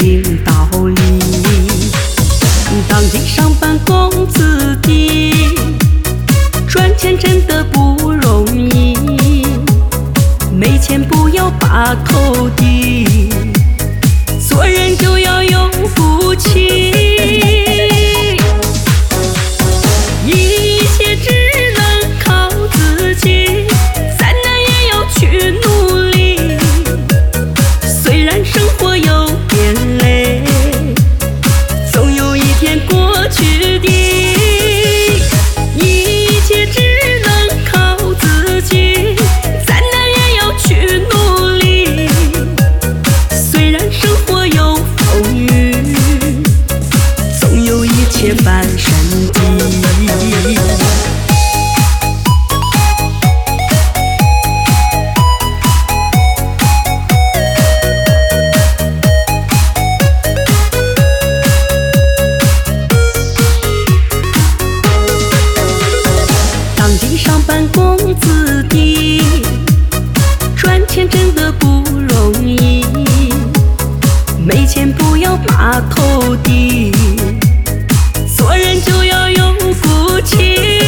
明道理。当今上班工资低，赚钱真的不容易，没钱不要把头低，做人就要有福气。一切只能靠自己，再难也要去努力。虽然生活有点累，总有一天过去的。一切只能靠自己，再难也要去努力。虽然生活有风雨，总有一切翻身机。当今上班工资低，赚钱真的不容易，没钱不要把头低，做人就要有福气。